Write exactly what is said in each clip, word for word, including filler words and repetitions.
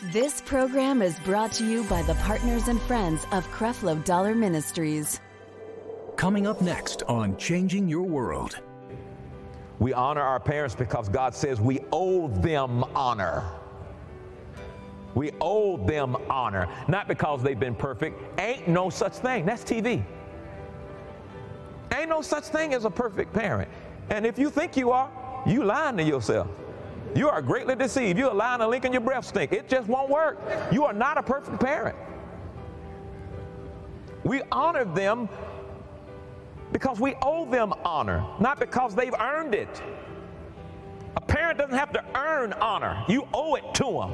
This program is brought to you by the partners and friends of Creflo Dollar Ministries. Coming up next on Changing Your World. We honor our parents because God says we owe them honor. We owe them honor, not because they've been perfect. Ain't no such thing. That's T V. Ain't no such thing as a perfect parent. And if you think you are, you lying to yourself. You are greatly deceived. You're lying a link in your breath stink. It just won't work. You are not a perfect parent. We honor them because we owe them honor, not because they've earned it. A parent doesn't have to earn honor. You owe it to them.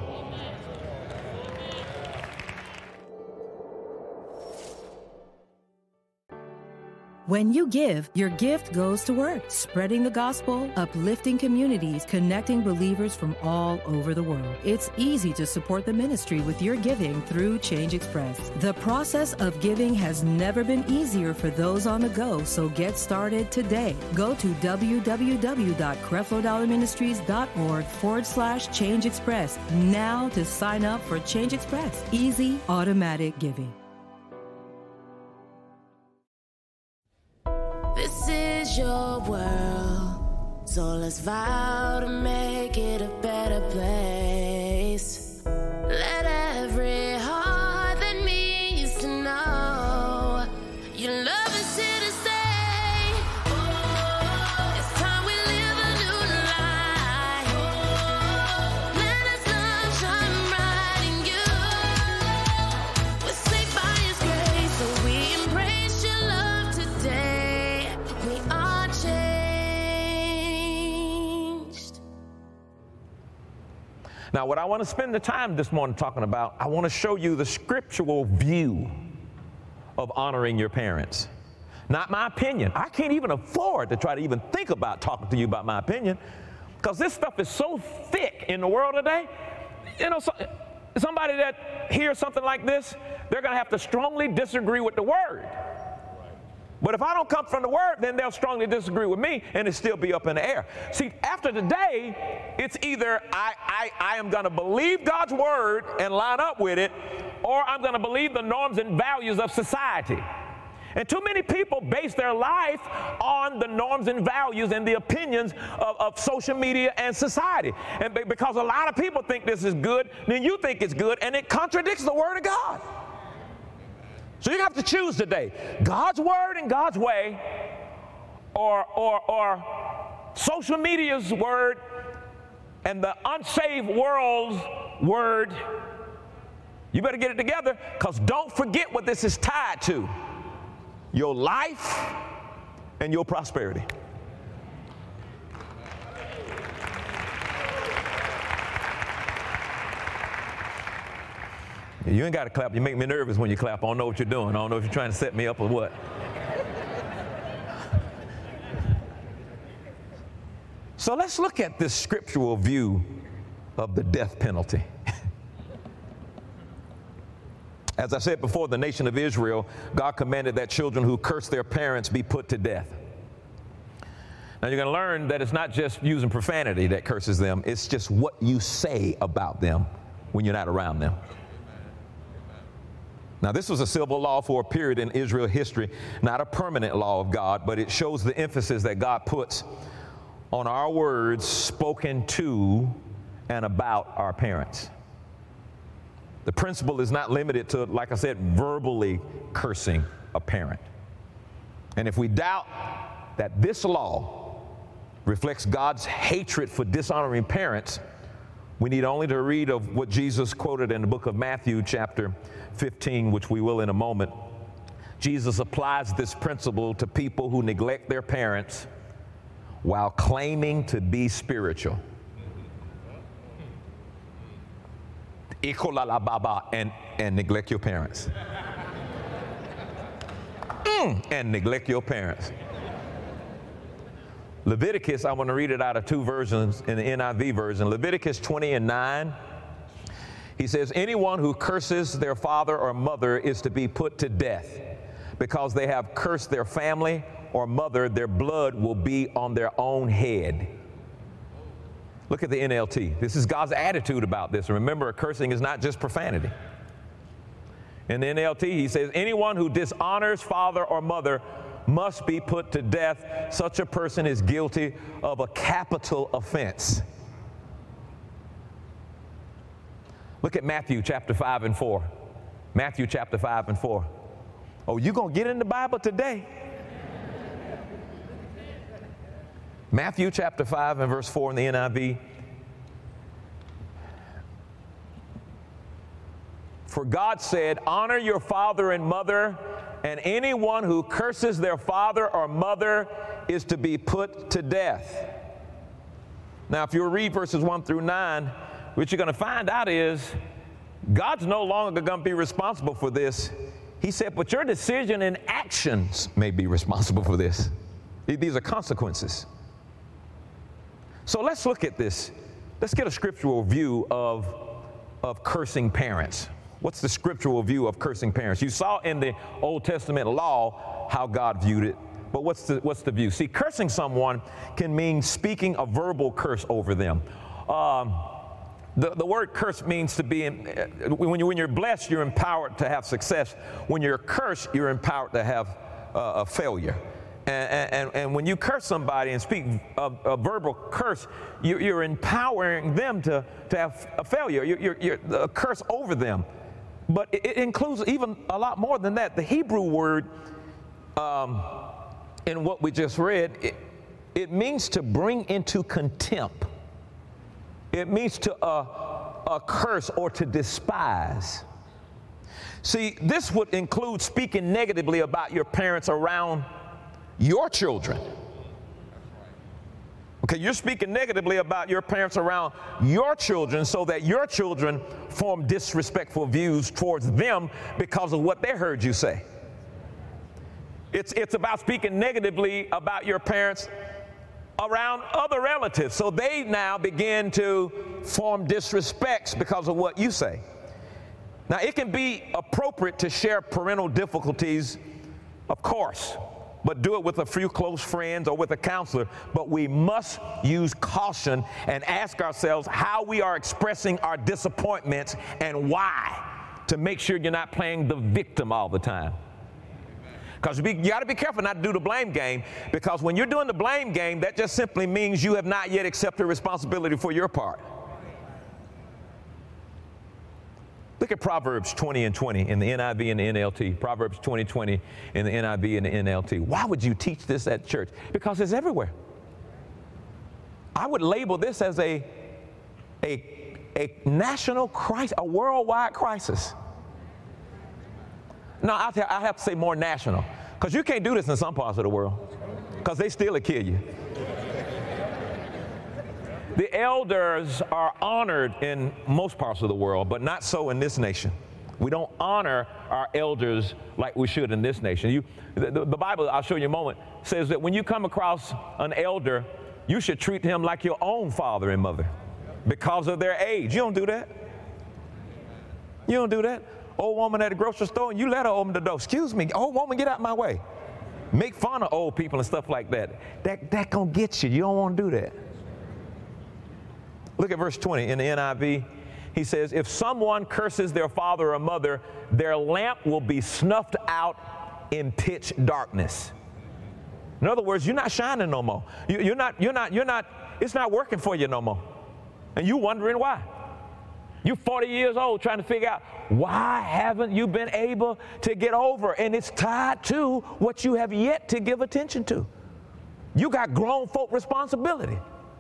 When you give, your gift goes to work, spreading the gospel, uplifting communities, connecting believers from all over the world. It's easy to support the ministry with your giving through Change Express. The process of giving has never been easier for those on the go, so get started today. Go to www.creflodollarministries.org forward slash Change Express now to sign up for Change Express. Easy, automatic giving. This is your world, so let's vow to make it a better place. Let every heart that needs to know your love is here to stay. Oh, it's time we live a new life. Oh, let us love shine bright in you. We're saved by His grace, so we embrace your love today. We are changed. Now, what I want to spend the time this morning talking about, I want to show you the scriptural view of honoring your parents. Not my opinion. I can't even afford to try to even think about talking to you about my opinion, because this stuff is so thick in the world today. You know, so, somebody that hears something like this, they're going to have to strongly disagree with the word. But if I don't come from the word, then they'll strongly disagree with me, and it still be up in the air. See, after today, it's either I, I, I am going to believe God's word and line up with it, or I'm going to believe the norms and values of society. And too many people base their life on the norms and values and the opinions of, of social media and society. And because a lot of people think this is good, then you think it's good, and it contradicts the word of God. So you have to choose today, God's word and God's way, or, or, or social media's word and the unsaved world's word. You better get it together, because don't forget what this is tied to: your life and your prosperity. You ain't got to clap. You make me nervous when you clap. I don't know what you're doing. I don't know if you're trying to set me up or what. So let's look at this scriptural view of the death penalty. As I said before, the nation of Israel, God commanded that children who curse their parents be put to death. Now you're going to learn that it's not just using profanity that curses them. It's just what you say about them when you're not around them. Now, this was a civil law for a period in Israel history, not a permanent law of God, but it shows the emphasis that God puts on our words spoken to and about our parents. The principle is not limited to, like I said, verbally cursing a parent. And if we doubt that this law reflects God's hatred for dishonoring parents, we need only to read of what Jesus quoted in the book of Matthew, chapter fifteen, which we will in a moment. Jesus applies this principle to people who neglect their parents while claiming to be spiritual. And, and neglect your parents. Mm, and neglect your parents. Leviticus, I want to read it out of two versions in the N I V version. Leviticus twenty and nine. He says, anyone who curses their father or mother is to be put to death. Because they have cursed their family or mother, their blood will be on their own head. Look at the N L T. This is God's attitude about this. And remember, cursing is not just profanity. In the N L T, he says, anyone who dishonors father or mother must be put to death. Such a person is guilty of a capital offense. Look at Matthew chapter five and four. Matthew chapter five and four. Oh, you gonna get in the Bible today? Matthew chapter five and verse four in the N I V. For God said, honor your father and mother, and anyone who curses their father or mother is to be put to death. Now, if you read verses one through nine, what you're going to find out is God's no longer going to be responsible for this. He said, but your decision and actions may be responsible for this. These are consequences. So let's look at this. Let's get a scriptural view of, of cursing parents. What's the scriptural view of cursing parents? You saw in the Old Testament law how God viewed it, but what's the, what's the view? See, cursing someone can mean speaking a verbal curse over them. Um, the, the word curse means to be, in, when, you, when you're blessed, you're empowered to have success. When you're cursed, you're empowered to have uh, a failure. And, and, and when you curse somebody and speak a, a verbal curse, you, you're empowering them to, to have a failure. You're, you're, you're a curse over them. But it, it includes even a lot more than that. The Hebrew word um, in what we just read, it, it means to bring into contempt. It means to uh, uh, curse or to despise. See, this would include speaking negatively about your parents around your children. Okay, you're speaking negatively about your parents around your children so that your children form disrespectful views towards them because of what they heard you say. It's, it's about speaking negatively about your parents around other relatives so they now begin to form disrespects because of what you say. Now, it can be appropriate to share parental difficulties, of course, but do it with a few close friends or with a counselor. But we must use caution and ask ourselves how we are expressing our disappointments and why, to make sure you're not playing the victim all the time. Because you got to be careful not to do the blame game, because when you're doing the blame game, that just simply means you have not yet accepted responsibility for your part. Look at Proverbs twenty and twenty in the N I V and the N L T. Proverbs twenty, twenty in the N I V and the N L T. Why would you teach this at church? Because it's everywhere. I would label this as a, a, a national crisis, a worldwide crisis. No, I'll tell, I have to say more national, because you can't do this in some parts of the world, because they still will kill you. The elders are honored in most parts of the world, but not so in this nation. We don't honor our elders like we should in this nation. You, the, the Bible, I'll show you in a moment, says that when you come across an elder, you should treat him like your own father and mother because of their age. You don't do that. You don't do that. Old woman at the grocery store, and you let her open the door. Excuse me, old woman, get out my way. Make fun of old people and stuff like that. That, that gonna get you. You don't want to do that. Look at verse twenty in the N I V. He says, if someone curses their father or mother, their lamp will be snuffed out in pitch darkness. In other words, you're not shining no more. You, you're not, you're not, you're not, it's not working for you no more. And you're wondering why. You're forty years old trying to figure out, why haven't you been able to get over? And it's tied to what you have yet to give attention to. You got grown folk responsibility.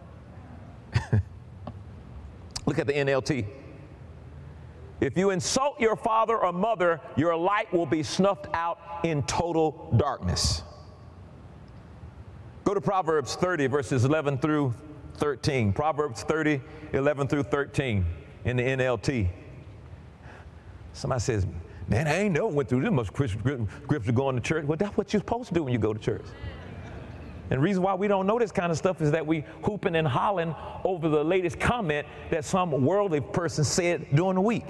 Look at the N L T. If you insult your father or mother, your light will be snuffed out in total darkness. Go to Proverbs thirty, verses eleven through thirteen. Proverbs thirty, eleven through thirteen in the N L T. Somebody says, man, I ain't never went through this much scripture going to church. Well, that's what you're supposed to do when you go to church. And the reason why we don't know this kind of stuff is that we hooping and hollering over the latest comment that some worldly person said during the week.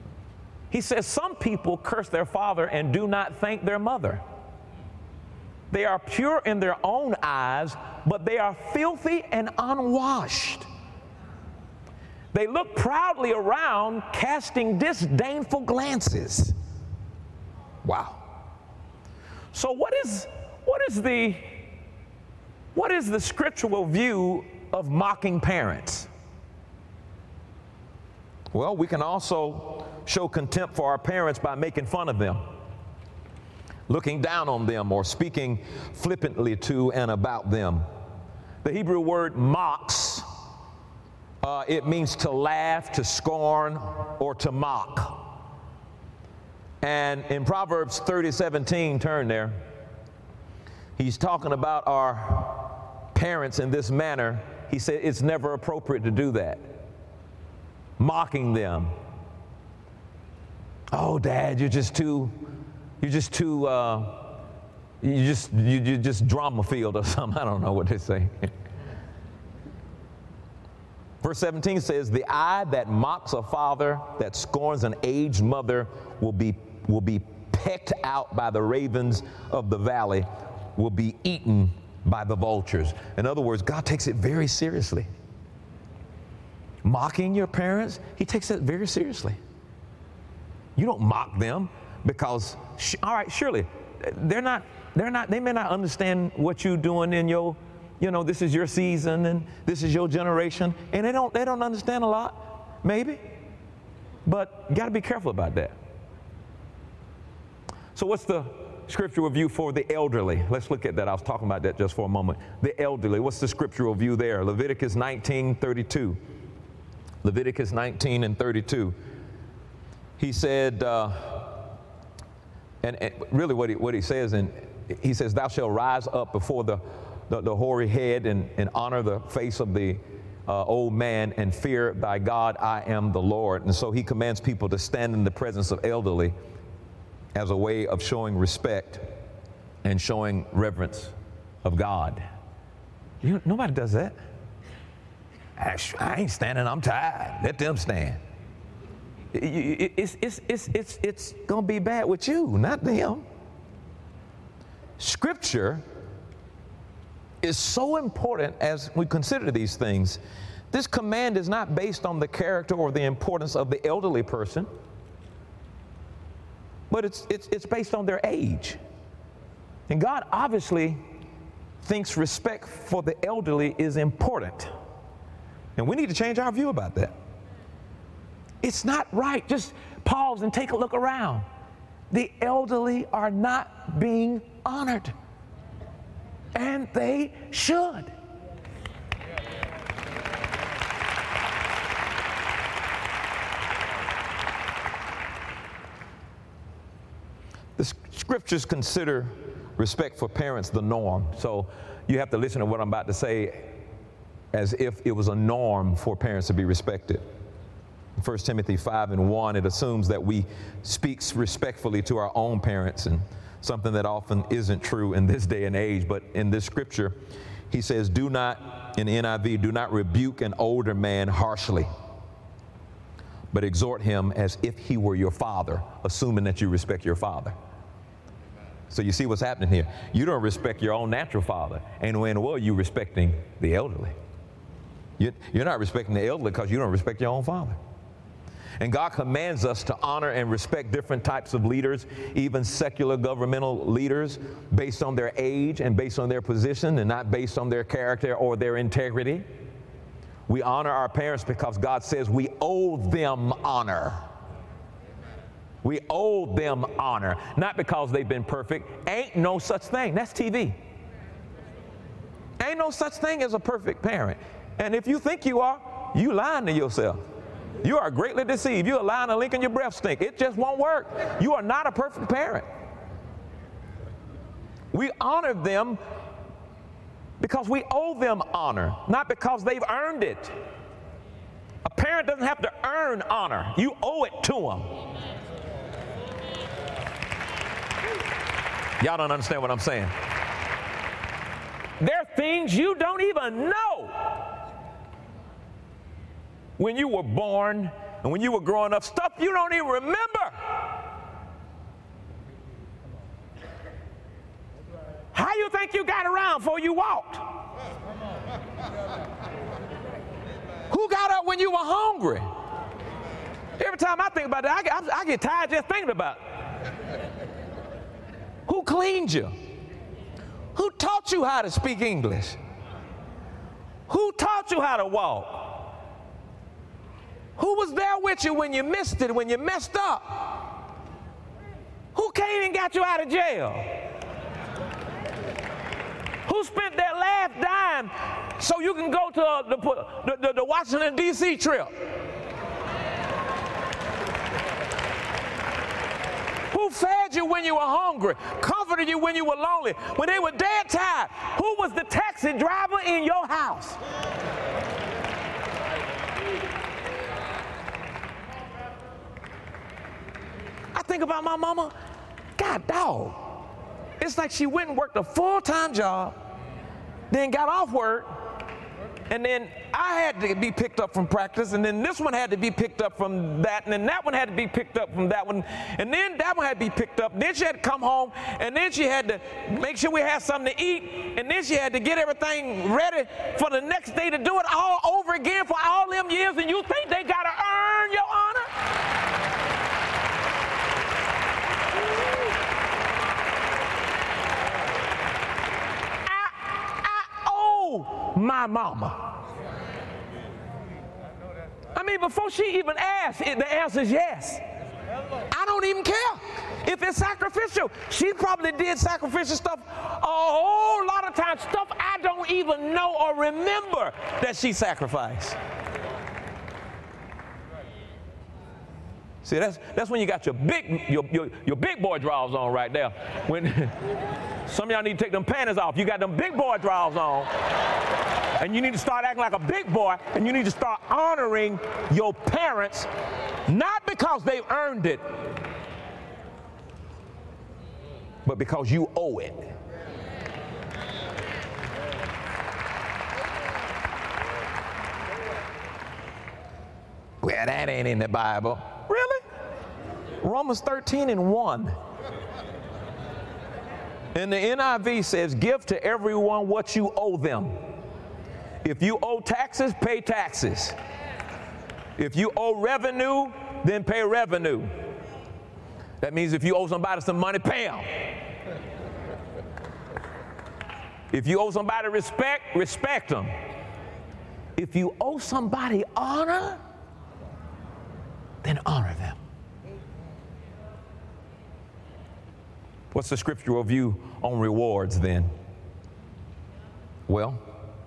He says some people curse their father and do not thank their mother. They are pure in their own eyes, but they are filthy and unwashed. They look proudly around, casting disdainful glances. Wow. So what is what is the what is the scriptural view of mocking parents? Well, we can also show contempt for our parents by making fun of them, looking down on them, or speaking flippantly to and about them. The Hebrew word mocks, uh, it means to laugh, to scorn, or to mock. And in Proverbs thirty seventeen, turn there, he's talking about our parents in this manner. He said it's never appropriate to do that. Mocking them. Oh, Dad, you're just too, you're just too, uh, you just, you, you just drama filled or something. I don't know what they say. Verse seventeen says, the eye that mocks a father, that scorns an aged mother, will be, will be pecked out by the ravens of the valley, will be eaten by the vultures. In other words, God takes it very seriously. Mocking your parents, he takes it very seriously. You don't mock them because, sh- all right, surely, they're not, they're not, they may not understand what you're doing in your, you know, this is your season and this is your generation, and they don't, they don't understand a lot, maybe, but you got to be careful about that. So what's the scriptural view for the elderly? Let's look at that. I was talking about that just for a moment. The elderly, what's the scriptural view there? Leviticus nineteen thirty-two. Leviticus nineteen and thirty-two. He said, uh, and, and really what he, what he says, and he says, thou shalt rise up before the, the, the hoary head and, and honor the face of the uh, old man and fear thy God, I am the Lord. And so he commands people to stand in the presence of elderly as a way of showing respect and showing reverence of God. You, nobody does that. I ain't standing, I'm tired. Let them stand. It's, it's, it's, it's, it's going to be bad with you, not them. Scripture is so important as we consider these things. This command is not based on the character or the importance of the elderly person, but it's, it's, it's based on their age. And God obviously thinks respect for the elderly is important. And we need to change our view about that. It's not right. Just pause and take a look around. The elderly are not being honored. And they should. The scriptures consider respect for parents the norm. So you have to listen to what I'm about to say as if it was a norm for parents to be respected. First Timothy five and one, it assumes that we speak respectfully to our own parents, and something that often isn't true in this day and age. But in this scripture, he says, do not, in N I V, do not rebuke an older man harshly, but exhort him as if he were your father, assuming that you respect your father. So you see what's happening here. You don't respect your own natural father. And when, well, you're respecting the elderly. You're not respecting the elderly because you don't respect your own father. And God commands us to honor and respect different types of leaders, even secular governmental leaders, based on their age and based on their position and not based on their character or their integrity. We honor our parents because God says we owe them honor. We owe them honor, not because they've been perfect. Ain't no such thing. That's T V. Ain't no such thing as a perfect parent. And if you think you are, you lying to yourself. You are greatly deceived. You're lying a link in your breath stink. It just won't work. You are not a perfect parent. We honor them because we owe them honor, not because they've earned it. A parent doesn't have to earn honor. You owe it to them. Y'all don't understand what I'm saying. There are things you don't even know. When you were born and when you were growing up, stuff you don't even remember. How you think you got around before you walked? Who got up when you were hungry? Every time I think about that, I get, I get tired just thinking about it. Who cleaned you? Who taught you how to speak English? Who taught you how to walk? Who was there with you when you missed it, when you messed up? Who came and got you out of jail? Who spent their last dime so you can go to the, the, the, the Washington, D C trip? Who fed you when you were hungry, comforted you when you were lonely, when they were dead tired? Who was the taxi driver in your house? I think about my mama, God dog. It's like she went and worked a full-time job, then got off work, and then I had to be picked up from practice, and then this one had to be picked up from that, and then that one had to be picked up from that one, and then that one had to be picked up. Then she had to come home, and then she had to make sure we had something to eat, and then she had to get everything ready for the next day to do it all over again for all them years, and you think they got to earn your honor? My mama. I mean, before she even asked, it, the answer is yes. I don't even care if it's sacrificial. She probably did sacrificial stuff a whole lot of times, stuff I don't even know or remember that she sacrificed. See, that's that's when you got your big your your, your big boy drawers on right there. When some of y'all need to take them panties off, you got them big boy drawers on, and you need to start acting like a big boy, and you need to start honoring your parents, not because they've earned it, but because you owe it. Well, that ain't in the Bible. Really? Romans thirteen and one. And the N I V says, give to everyone what you owe them. If you owe taxes, pay taxes. If you owe revenue, then pay revenue. That means if you owe somebody some money, pay them. If you owe somebody respect, respect them. If you owe somebody honor, then honor them. What's the scriptural view on rewards then? Well,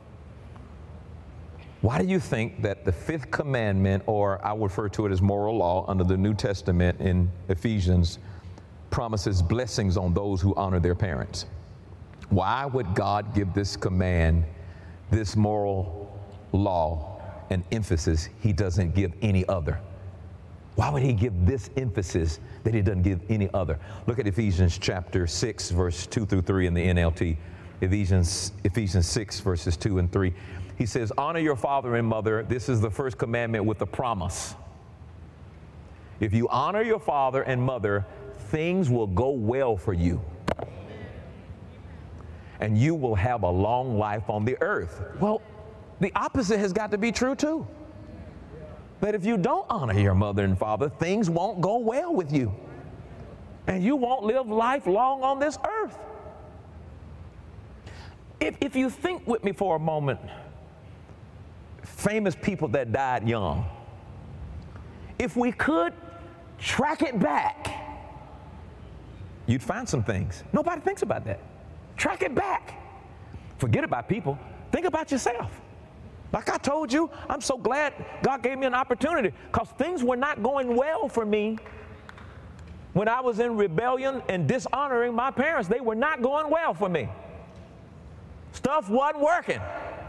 why do you think that the fifth commandment, or I would refer to it as moral law under the New Testament in Ephesians, promises blessings on those who honor their parents? Why would God give this command, this moral law, an emphasis he doesn't give any other? Why would he give this emphasis that he doesn't give any other? Look at Ephesians chapter six, verse two through three in the N L T. Ephesians, Ephesians six, verses two and three. He says, honor your father and mother. This is the first commandment with a promise. If you honor your father and mother, things will go well for you. And you will have a long life on the earth. Well, the opposite has got to be true too. That if you don't honor your mother and father, things won't go well with you. And you won't live life long on this earth. If, if you think with me for a moment, famous people that died young, if we could track it back, you'd find some things. Nobody thinks about that. Track it back. Forget about people. Think about yourself. Like I told you, I'm so glad God gave me an opportunity, because things were not going well for me when I was in rebellion and dishonoring my parents. They were not going well for me. Stuff wasn't working.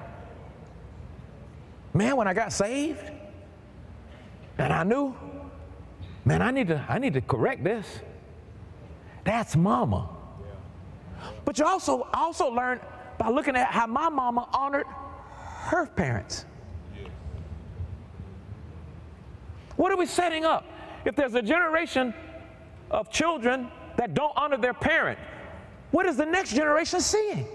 Man, when I got saved, and I knew, man, I need to, I need to correct this. That's mama. But you also, also learn by looking at how my mama honored her parents. What are we setting up? If there's a generation of children that don't honor their parent, What is the next generation seeing?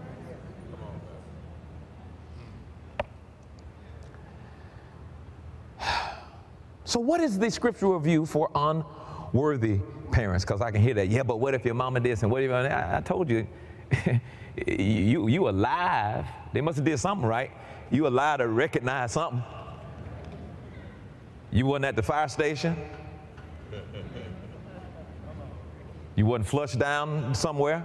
So what is the scriptural view for unworthy parents? Because I can hear that. Yeah, but what if your mama did and what if I, I told you, you you alive. They must have did something right. You alive to recognize something. You wasn't at the fire station. You wasn't flushed down somewhere.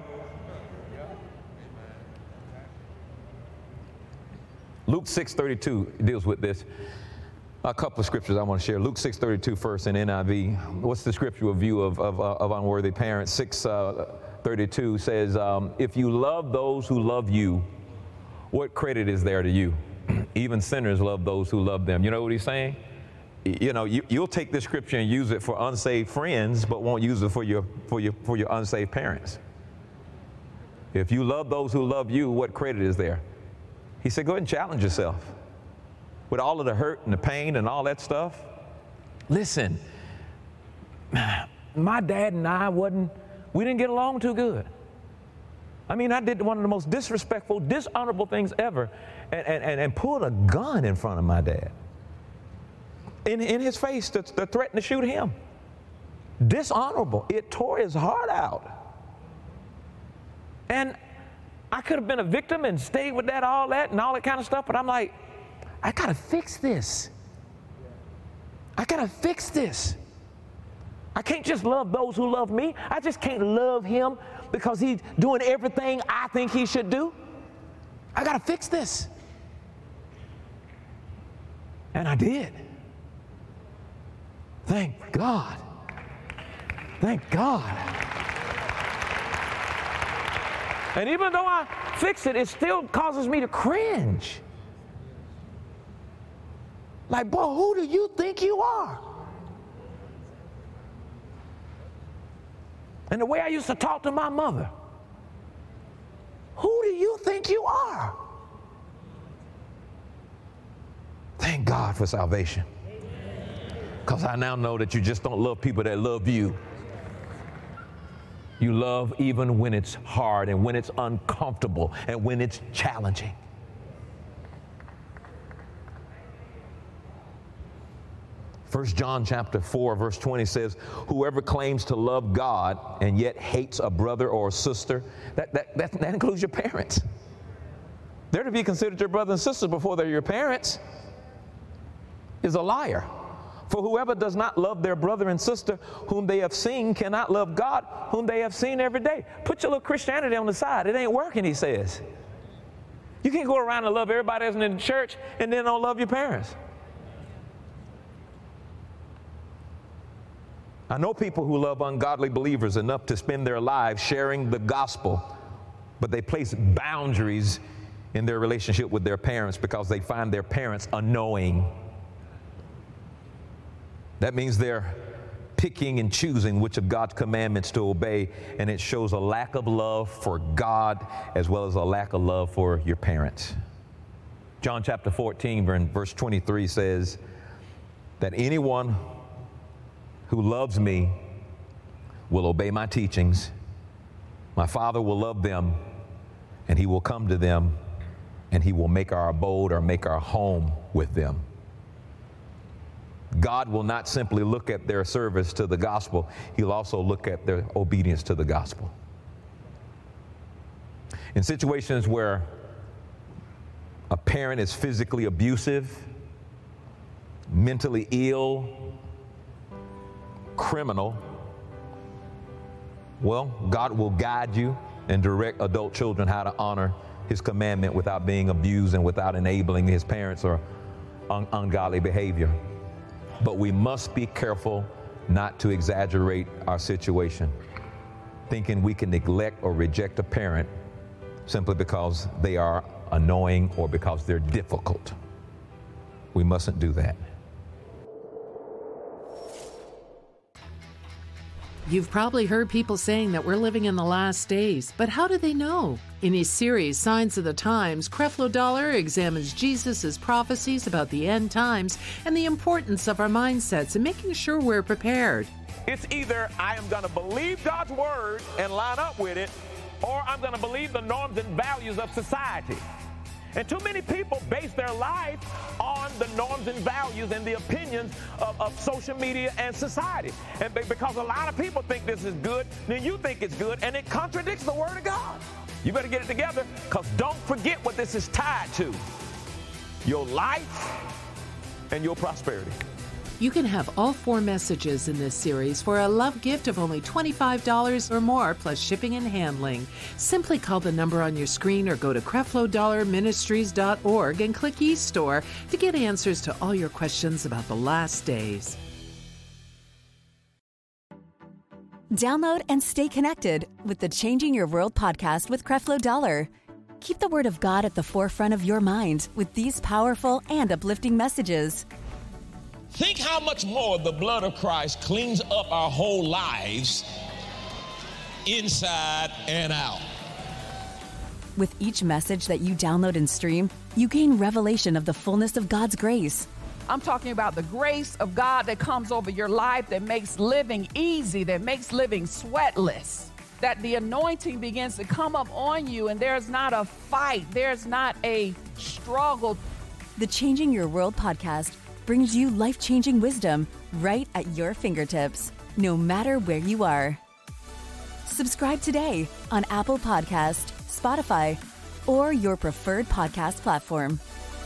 Luke six thirty-two deals with this. A couple of scriptures I want to share. Luke six thirty-two first in N I V. What's the scriptural view of, of, of unworthy parents? six thirty-two says, um, if you love those who love you, what credit is there to you? Even sinners love those who love them. You know what he's saying? You know, you, you'll take this scripture and use it for unsaved friends, but won't use it for your, for your, for your unsaved parents. If you love those who love you, what credit is there? He said, go ahead and challenge yourself. With all of the hurt and the pain and all that stuff. Listen, my dad and I wasn't, we didn't get along too good. I mean, I did one of the most disrespectful, dishonorable things ever and, and, and pulled a gun in front of my dad. In, in his face to, to threaten to shoot him. Dishonorable. It tore his heart out. And I could have been a victim and stayed with that, all that, and all that kind of stuff, but I'm like, I gotta fix this. I gotta fix this. I can't just love those who love me. I just can't love him because he's doing everything I think he should do. I gotta fix this. And I did. Thank God. Thank God. And even though I fix it, it still causes me to cringe. Like, boy, who do you think you are? And the way I used to talk to my mother, who do you think you are? Thank God for salvation. Because I now know that you just don't love people that love you. You love even when it's hard and when it's uncomfortable and when it's challenging. First John chapter four, verse twenty says, whoever claims to love God and yet hates a brother or a sister, that, that, that, that includes your parents. They're to be considered your brothers and sisters before they're your parents, is a liar. For whoever does not love their brother and sister whom they have seen cannot love God whom they have seen every day. Put your little Christianity on the side. It ain't working, he says. You can't go around and love everybody that's in the church and then don't love your parents. I know people who love ungodly believers enough to spend their lives sharing the gospel, but they place boundaries in their relationship with their parents because they find their parents annoying. That means they're picking and choosing which of God's commandments to obey, and it shows a lack of love for God as well as a lack of love for your parents. John chapter fourteen, verse twenty-three says that anyone who loves me will obey my teachings. My Father will love them, and he will come to them, and he will make our abode or make our home with them. God will not simply look at their service to the gospel, he'll also look at their obedience to the gospel. In situations where a parent is physically abusive, mentally ill, criminal, well, God will guide you and direct adult children how to honor his commandment without being abused and without enabling his parents or un- ungodly behavior. But we must be careful not to exaggerate our situation, thinking we can neglect or reject a parent simply because they are annoying or because they're difficult. We mustn't do that. You've probably heard people saying that we're living in the last days, but how do they know? In his series, Signs of the Times, Creflo Dollar examines Jesus' prophecies about the end times and the importance of our mindsets and making sure we're prepared. It's either I am going to believe God's word and line up with it, or I'm going to believe the norms and values of society. And too many people base their life on the norms and values and the opinions of, of social media and society. And because a lot of people think this is good, then you think it's good, and it contradicts the Word of God. You better get it together, because don't forget what this is tied to: your life and your prosperity. You can have all four messages in this series for a love gift of only twenty-five dollars or more, plus shipping and handling. Simply call the number on your screen or go to Creflo Dollar Ministries dot org and click eStore to get answers to all your questions about the last days. Download and stay connected with the Changing Your World podcast with Creflo Dollar. Keep the Word of God at the forefront of your mind with these powerful and uplifting messages. Think how much more the blood of Christ cleans up our whole lives, inside and out. With each message that you download and stream, you gain revelation of the fullness of God's grace. I'm talking about the grace of God that comes over your life, that makes living easy, that makes living sweatless, that the anointing begins to come up on you, and there's not a fight, there's not a struggle. The Changing Your World podcast brings you life-changing wisdom right at your fingertips, no matter where you are. Subscribe today on Apple Podcast, Spotify, or your preferred podcast platform.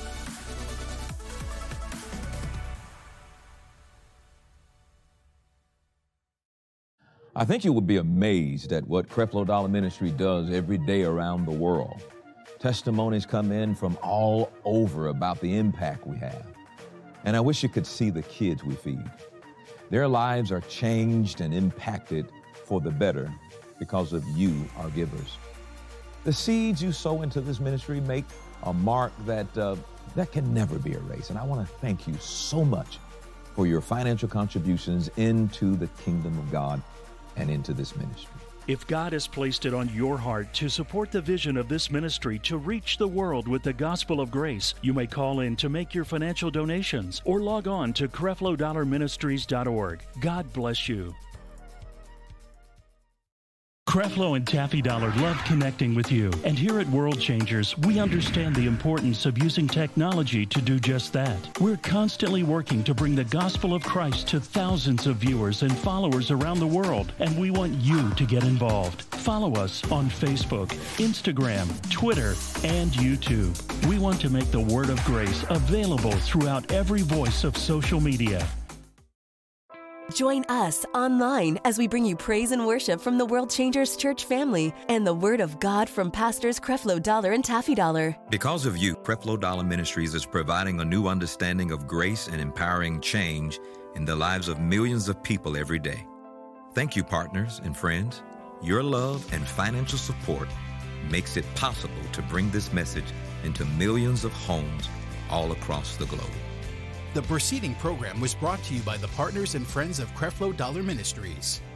I think you would be amazed at what Creflo Dollar Ministry does every day around the world. Testimonies come in from all over about the impact we have. And I wish you could see the kids we feed. Their lives are changed and impacted for the better because of you, our givers. The seeds you sow into this ministry make a mark that uh, that can never be erased. And I want to thank you so much for your financial contributions into the kingdom of God and into this ministry. If God has placed it on your heart to support the vision of this ministry to reach the world with the gospel of grace, you may call in to make your financial donations or log on to Creflo Dollar Ministries dot org. God bless you. Creflo and Taffy Dollar love connecting with you. And here at World Changers, we understand the importance of using technology to do just that. We're constantly working to bring the gospel of Christ to thousands of viewers and followers around the world, and we want you to get involved. Follow us on Facebook, Instagram, Twitter, and YouTube. We want to make the word of grace available throughout every voice of social media. Join us online as we bring you praise and worship from the World Changers Church family and the Word of God from Pastors Creflo Dollar and Taffy Dollar. Because of you, Creflo Dollar Ministries is providing a new understanding of grace and empowering change in the lives of millions of people every day. Thank you, partners and friends. Your love and financial support makes it possible to bring this message into millions of homes all across the globe. The preceding program was brought to you by the partners and friends of Creflo Dollar Ministries.